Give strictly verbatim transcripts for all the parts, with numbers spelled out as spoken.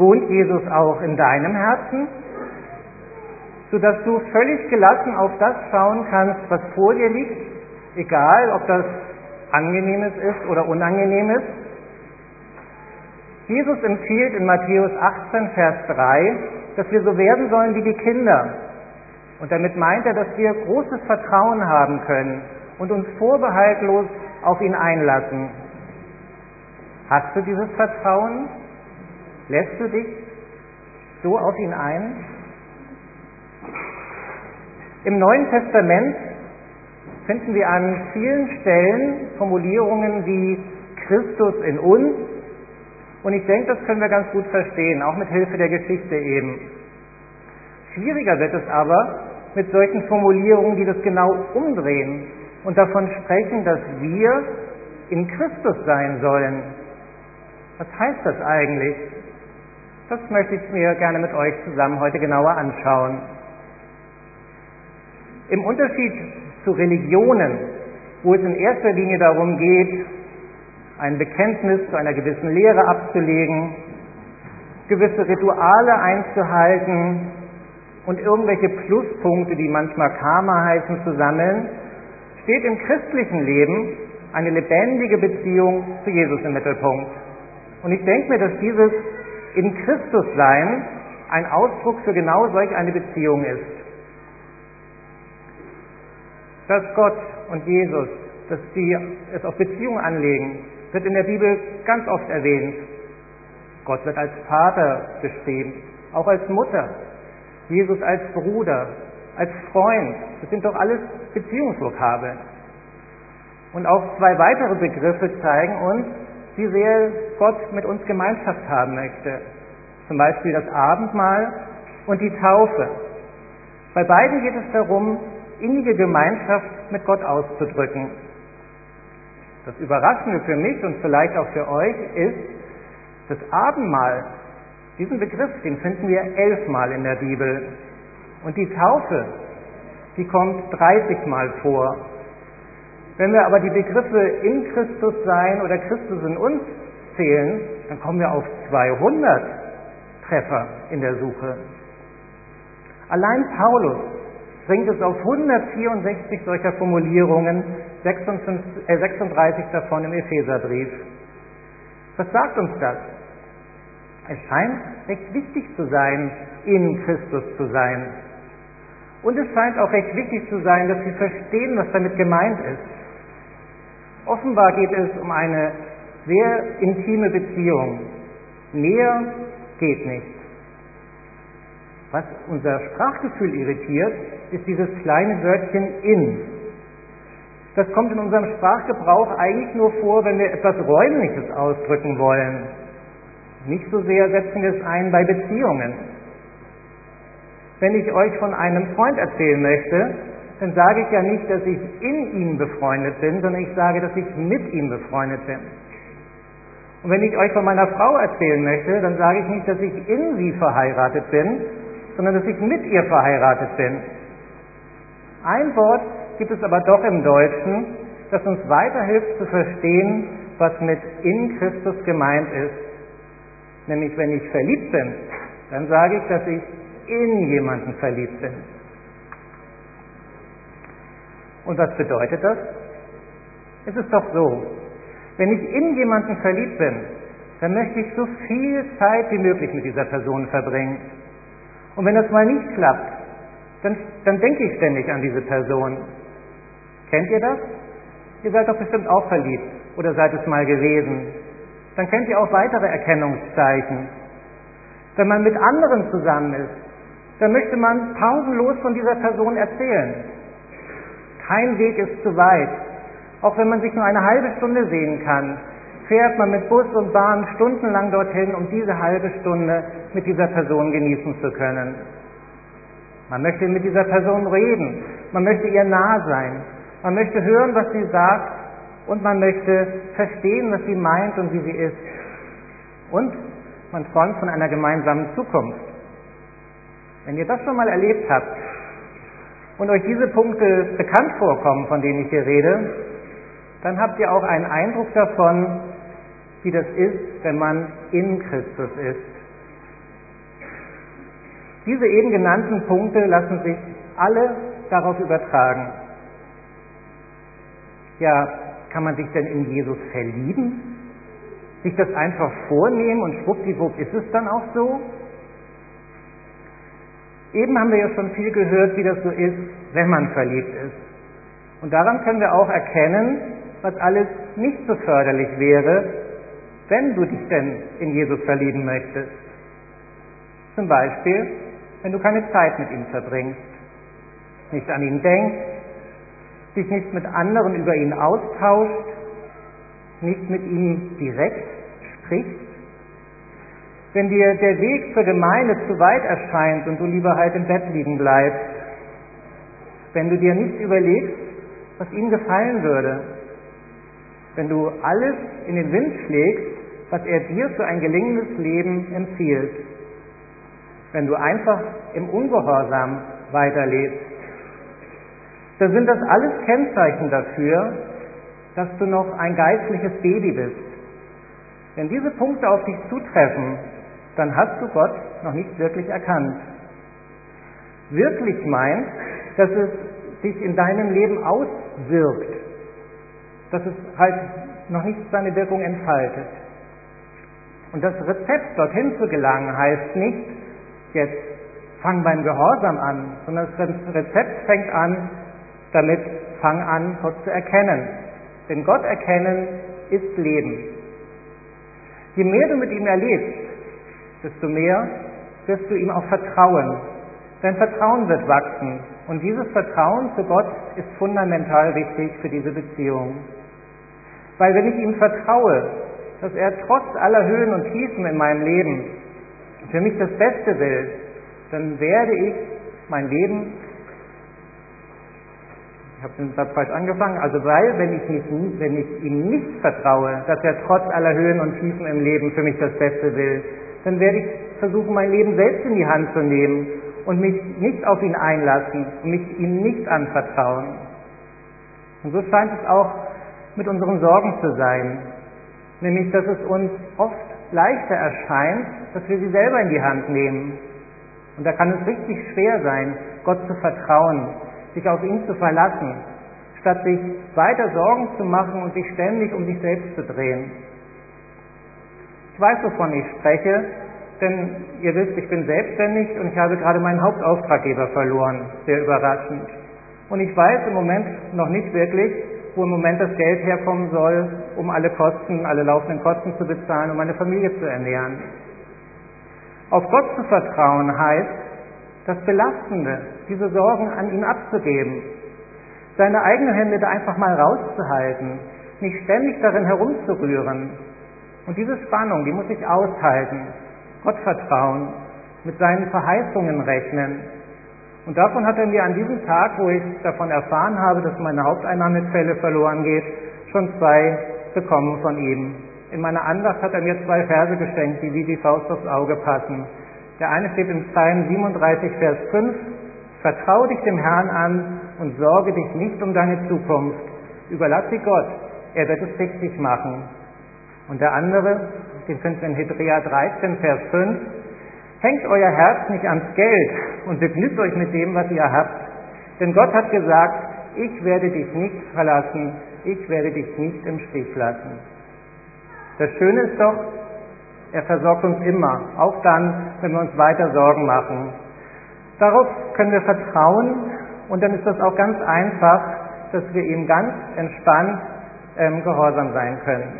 Wohnt Jesus auch in deinem Herzen, sodass du völlig gelassen auf das schauen kannst, was vor dir liegt, egal ob das Angenehmes ist oder Unangenehmes? Jesus empfiehlt in Matthäus achtzehn, Vers drei, dass wir so werden sollen wie die Kinder. Und damit meint er, dass wir großes Vertrauen haben können und uns vorbehaltlos auf ihn einlassen. Hast du dieses Vertrauen? Lässt du dich so auf ihn ein? Im Neuen Testament finden wir an vielen Stellen Formulierungen wie Christus in uns. Und ich denke, das können wir ganz gut verstehen, auch mit Hilfe der Geschichte eben. Schwieriger wird es aber mit solchen Formulierungen, die das genau umdrehen und davon sprechen, dass wir in Christus sein sollen. Was heißt das eigentlich? Das möchte ich mir gerne mit euch zusammen heute genauer anschauen. Im Unterschied zu Religionen, wo es in erster Linie darum geht, ein Bekenntnis zu einer gewissen Lehre abzulegen, gewisse Rituale einzuhalten und irgendwelche Pluspunkte, die manchmal Karma heißen, zu sammeln, steht im christlichen Leben eine lebendige Beziehung zu Jesus im Mittelpunkt. Und ich denke mir, dass dieses in Christus sein ein Ausdruck für genau solch eine Beziehung ist. Dass Gott und Jesus, dass die es auf Beziehung anlegen, wird in der Bibel ganz oft erwähnt. Gott wird als Vater beschrieben, auch als Mutter, Jesus als Bruder, als Freund. Das sind doch alles Beziehungsvokabeln. Und auch zwei weitere Begriffe zeigen uns, wie sehr Gott mit uns Gemeinschaft haben möchte. Zum Beispiel das Abendmahl und die Taufe. Bei beiden geht es darum, innige Gemeinschaft mit Gott auszudrücken. Das Überraschende für mich und vielleicht auch für euch ist, das Abendmahl, diesen Begriff, den finden wir elfmal in der Bibel. Und die Taufe, die kommt dreißig Mal vor. Wenn wir aber die Begriffe in Christus sein oder Christus in uns zählen, dann kommen wir auf zweihundert Treffer in der Suche. Allein Paulus bringt es auf hundertvierundsechzig solcher Formulierungen, sechsunddreißig davon im Epheserbrief. Was sagt uns das? Es scheint recht wichtig zu sein, in Christus zu sein. Und es scheint auch recht wichtig zu sein, dass wir verstehen, was damit gemeint ist. Offenbar geht es um eine sehr intime Beziehung. Näher geht nicht. Was unser Sprachgefühl irritiert, ist dieses kleine Wörtchen in. Das kommt in unserem Sprachgebrauch eigentlich nur vor, wenn wir etwas Räumliches ausdrücken wollen. Nicht so sehr setzen wir es ein bei Beziehungen. Wenn ich euch von einem Freund erzählen möchte, dann sage ich ja nicht, dass ich in ihm befreundet bin, sondern ich sage, dass ich mit ihm befreundet bin. Und wenn ich euch von meiner Frau erzählen möchte, dann sage ich nicht, dass ich in sie verheiratet bin, sondern dass ich mit ihr verheiratet bin. Ein Wort gibt es aber doch im Deutschen, das uns weiterhilft zu verstehen, was mit in Christus gemeint ist. Nämlich, wenn ich verliebt bin, dann sage ich, dass ich in jemanden verliebt bin. Und was bedeutet das? Es ist doch so, wenn ich in jemanden verliebt bin, dann möchte ich so viel Zeit wie möglich mit dieser Person verbringen. Und wenn das mal nicht klappt, dann, dann denke ich ständig an diese Person. Kennt ihr das? Ihr seid doch bestimmt auch verliebt oder seid es mal gewesen. Dann kennt ihr auch weitere Erkennungszeichen. Wenn man mit anderen zusammen ist, dann möchte man pausenlos von dieser Person erzählen. Kein Weg ist zu weit. Auch wenn man sich nur eine halbe Stunde sehen kann, fährt man mit Bus und Bahn stundenlang dorthin, um diese halbe Stunde mit dieser Person genießen zu können. Man möchte mit dieser Person reden, man möchte ihr nah sein, man möchte hören, was sie sagt und man möchte verstehen, was sie meint und wie sie ist. Und man träumt von einer gemeinsamen Zukunft. Wenn ihr das schon mal erlebt habt und euch diese Punkte bekannt vorkommen, von denen ich hier rede, dann habt ihr auch einen Eindruck davon, wie das ist, wenn man in Christus ist. Diese eben genannten Punkte lassen sich alle darauf übertragen. Ja, kann man sich denn in Jesus verlieben? Sich das einfach vornehmen und schwuppdiwupp ist es dann auch so? Eben haben wir ja schon viel gehört, wie das so ist, wenn man verliebt ist. Und daran können wir auch erkennen, was alles nicht so förderlich wäre, wenn du dich denn in Jesus verlieben möchtest. Zum Beispiel, wenn du keine Zeit mit ihm verbringst, nicht an ihn denkst, dich nicht mit anderen über ihn austauscht, nicht mit ihm direkt sprichst, wenn dir der Weg zur Gemeinde zu weit erscheint und du lieber halt im Bett liegen bleibst, wenn du dir nicht überlegst, was ihm gefallen würde, wenn du alles in den Wind schlägst, was er dir für ein gelingendes Leben empfiehlt, wenn du einfach im Ungehorsam weiterlebst, dann sind das alles Kennzeichen dafür, dass du noch ein geistliches Baby bist. Wenn diese Punkte auf dich zutreffen, dann hast du Gott noch nicht wirklich erkannt. Wirklich meint, dass es sich in deinem Leben auswirkt, dass es halt noch nicht seine Wirkung entfaltet. Und das Rezept, dorthin zu gelangen, heißt nicht, jetzt fang beim Gehorsam an, sondern das Rezept fängt an, damit fang an, Gott zu erkennen. Denn Gott erkennen ist Leben. Je mehr du mit ihm erlebst, desto mehr wirst du ihm auch vertrauen. Dein Vertrauen wird wachsen. Und dieses Vertrauen zu Gott ist fundamental wichtig für diese Beziehung. Weil wenn ich ihm vertraue, dass er trotz aller Höhen und Tiefen in meinem Leben für mich das Beste will, dann werde ich mein Leben, ich habe den Satz falsch angefangen, also weil, wenn ich, nicht, wenn ich ihm nicht vertraue, dass er trotz aller Höhen und Tiefen im Leben für mich das Beste will, dann werde ich versuchen, mein Leben selbst in die Hand zu nehmen und mich nicht auf ihn einlassen und mich ihm nicht anvertrauen. Und so scheint es auch mit unseren Sorgen zu sein, nämlich, dass es uns oft leichter erscheint, dass wir sie selber in die Hand nehmen. Und da kann es richtig schwer sein, Gott zu vertrauen, sich auf ihn zu verlassen, statt sich weiter Sorgen zu machen und sich ständig um sich selbst zu drehen. Ich weiß, wovon ich spreche, denn ihr wisst, ich bin selbstständig und ich habe gerade meinen Hauptauftraggeber verloren, sehr überraschend. Und ich weiß im Moment noch nicht wirklich, wo im Moment das Geld herkommen soll, um alle Kosten, alle laufenden Kosten zu bezahlen, um meine Familie zu ernähren. Auf Gott zu vertrauen heißt, das Belastende, diese Sorgen an ihn abzugeben, seine eigenen Hände da einfach mal rauszuhalten, nicht ständig darin herumzurühren. Und diese Spannung, die muss ich aushalten, Gott vertrauen, mit seinen Verheißungen rechnen. Und davon hat er mir an diesem Tag, wo ich davon erfahren habe, dass meine Haupteinnahmequelle verloren geht, schon zwei bekommen von ihm. In meiner Andacht hat er mir zwei Verse geschenkt, die wie die Faust aufs Auge passen. Der eine steht im Psalm siebenunddreißig, Vers fünf, vertraue dich dem Herrn an und sorge dich nicht um deine Zukunft. Überlass sie Gott, er wird es richtig machen. Und der andere, den finden wir in Hebräer dreizehn, Vers fünf, hängt euer Herz nicht ans Geld und begnügt euch mit dem, was ihr habt. Denn Gott hat gesagt, ich werde dich nicht verlassen, ich werde dich nicht im Stich lassen. Das Schöne ist doch, er versorgt uns immer, auch dann, wenn wir uns weiter Sorgen machen. Darauf können wir vertrauen und dann ist das auch ganz einfach, dass wir ihm ganz entspannt ähm, gehorsam sein können.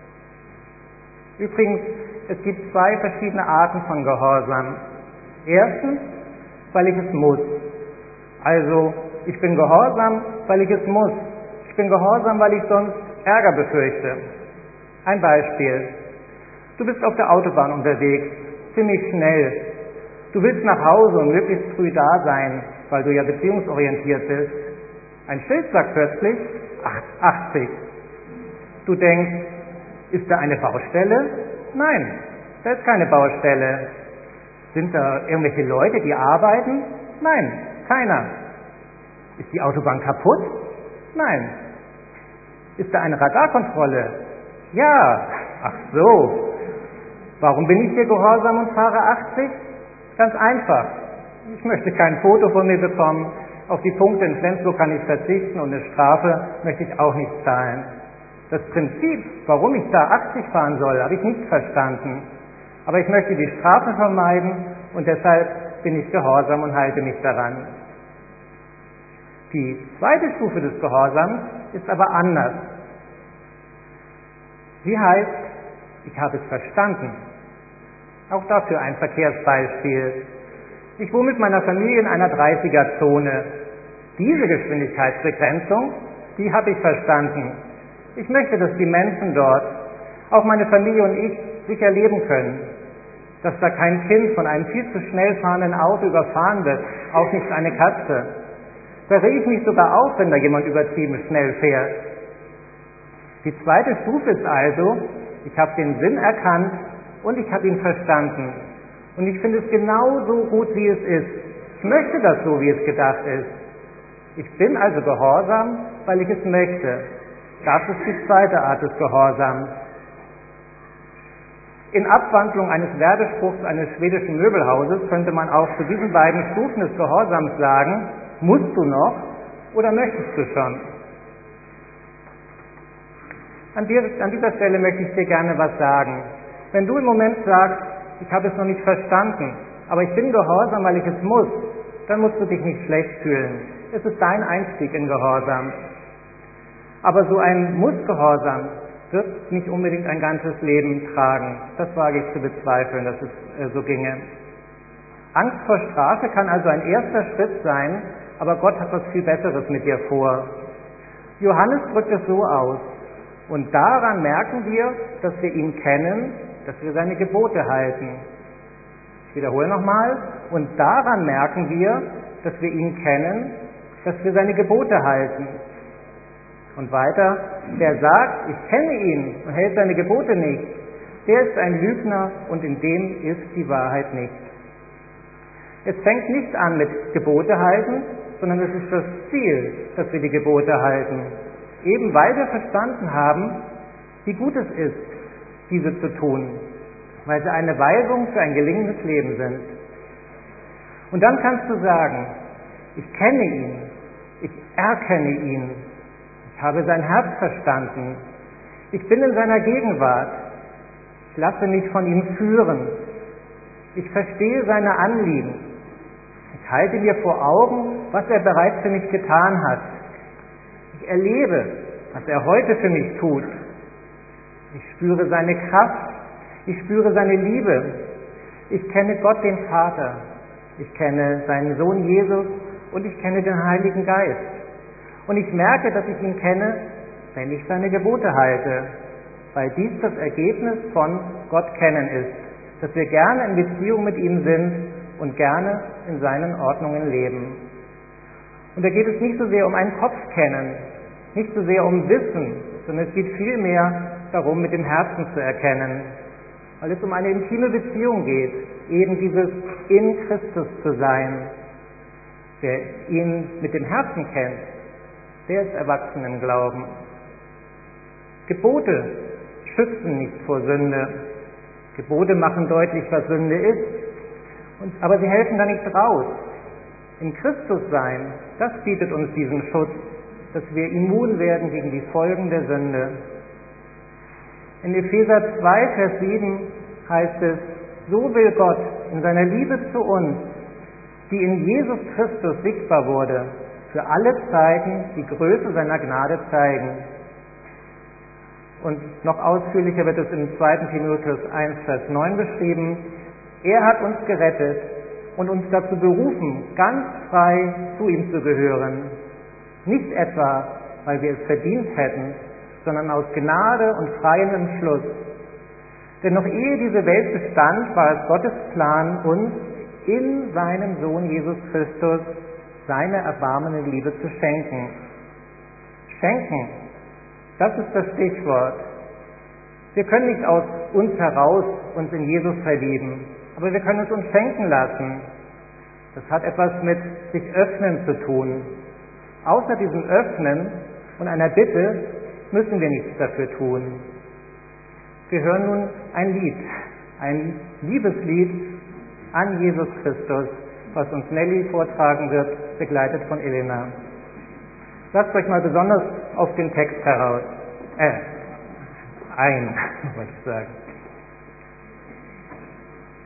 Übrigens, es gibt zwei verschiedene Arten von Gehorsam. Erstens, weil ich es muss. Also, ich bin gehorsam, weil ich es muss. Ich bin gehorsam, weil ich sonst Ärger befürchte. Ein Beispiel. Du bist auf der Autobahn unterwegs, ziemlich schnell. Du willst nach Hause und möglichst früh da sein, weil du ja beziehungsorientiert bist. Ein Schild sagt plötzlich achtzig. Du denkst, ist da eine Baustelle? Nein, da ist keine Baustelle. Sind da irgendwelche Leute, die arbeiten? Nein, keiner. Ist die Autobahn kaputt? Nein. Ist da eine Radarkontrolle? Ja. Ach so. Warum bin ich hier gehorsam und fahre achtzig? Ganz einfach. Ich möchte kein Foto von mir bekommen, auf die Punkte in Flensburg kann ich verzichten und eine Strafe möchte ich auch nicht zahlen. Das Prinzip, warum ich da achtzig fahren soll, habe ich nicht verstanden. Aber ich möchte die Strafe vermeiden und deshalb bin ich gehorsam und halte mich daran. Die zweite Stufe des Gehorsams ist aber anders. Sie heißt, ich habe es verstanden. Auch dafür ein Verkehrsbeispiel. Ich wohne mit meiner Familie in einer dreißiger-Zone. Diese Geschwindigkeitsbegrenzung, die habe ich verstanden. Ich möchte, dass die Menschen dort, auch meine Familie und ich, sicher leben können. Dass da kein Kind von einem viel zu schnell fahrenden Auto überfahren wird, auch nicht eine Katze. Da rege ich mich sogar auf, wenn da jemand übertrieben schnell fährt. Die zweite Stufe ist also, ich habe den Sinn erkannt und ich habe ihn verstanden. Und ich finde es genau so gut, wie es ist. Ich möchte das so, wie es gedacht ist. Ich bin also gehorsam, weil ich es möchte. Das ist die zweite Art des Gehorsams. In Abwandlung eines Werbespruchs eines schwedischen Möbelhauses könnte man auch zu diesen beiden Stufen des Gehorsams sagen, musst du noch oder möchtest du schon? An, dir, an dieser Stelle möchte ich dir gerne was sagen. Wenn du im Moment sagst, ich habe es noch nicht verstanden, aber ich bin gehorsam, weil ich es muss, dann musst du dich nicht schlecht fühlen. Es ist dein Einstieg in Gehorsam. Aber so ein Muss-Gehorsam wird nicht unbedingt ein ganzes Leben tragen. Das wage ich zu bezweifeln, dass es äh, so ginge. Angst vor Strafe kann also ein erster Schritt sein, aber Gott hat was viel Besseres mit dir vor. Johannes drückt es so aus. Und daran merken wir, dass wir ihn kennen, dass wir seine Gebote halten. Ich wiederhole nochmal. Und daran merken wir, dass wir ihn kennen, dass wir seine Gebote halten. Und weiter, wer sagt, ich kenne ihn und hält seine Gebote nicht, der ist ein Lügner und in dem ist die Wahrheit nicht. Es fängt nicht an mit Gebote halten, sondern es ist das Ziel, dass wir die Gebote halten. Eben weil wir verstanden haben, wie gut es ist, diese zu tun, weil sie eine Weisung für ein gelingendes Leben sind. Und dann kannst du sagen, ich kenne ihn, ich erkenne ihn, ich habe sein Herz verstanden, ich bin in seiner Gegenwart, ich lasse mich von ihm führen, ich verstehe seine Anliegen, ich halte mir vor Augen, was er bereits für mich getan hat, ich erlebe, was er heute für mich tut, ich spüre seine Kraft, ich spüre seine Liebe, ich kenne Gott den Vater, ich kenne seinen Sohn Jesus und ich kenne den Heiligen Geist. Und ich merke, dass ich ihn kenne, wenn ich seine Gebote halte, weil dies das Ergebnis von Gott kennen ist, dass wir gerne in Beziehung mit ihm sind und gerne in seinen Ordnungen leben. Und da geht es nicht so sehr um ein Kopfkennen, nicht so sehr um Wissen, sondern es geht vielmehr darum, mit dem Herzen zu erkennen, weil es um eine intime Beziehung geht, eben dieses in Christus zu sein. Wer ihn mit dem Herzen kennt, der ist erwachsen im Glauben. Gebote schützen nicht vor Sünde. Gebote machen deutlich, was Sünde ist, und, aber sie helfen da nicht raus. In Christus sein, das bietet uns diesen Schutz, dass wir immun werden gegen die Folgen der Sünde. In Epheser zwei, Vers sieben heißt es, so will Gott in seiner Liebe zu uns, die in Jesus Christus sichtbar wurde, für alle Zeiten die Größe seiner Gnade zeigen. Und noch ausführlicher wird es im zweiten Timotheus eins, Vers neun beschrieben, er hat uns gerettet und uns dazu berufen, ganz frei zu ihm zu gehören. Nicht etwa, weil wir es verdient hätten, sondern aus Gnade und freiem Entschluss. Denn noch ehe diese Welt bestand, war es Gottes Plan, uns in seinem Sohn Jesus Christus seine erbarmende Liebe zu schenken. Schenken, das ist das Stichwort. Wir können nicht aus uns heraus uns in Jesus verlieben, aber wir können es uns schenken lassen. Das hat etwas mit sich öffnen zu tun. Außer diesem Öffnen und einer Bitte müssen wir nichts dafür tun. Wir hören nun ein Lied, ein Liebeslied an Jesus Christus was uns Nelly vortragen wird, begleitet von Elena. Lasst euch mal besonders auf den Text heraus, äh, ein, wollte ich sagen.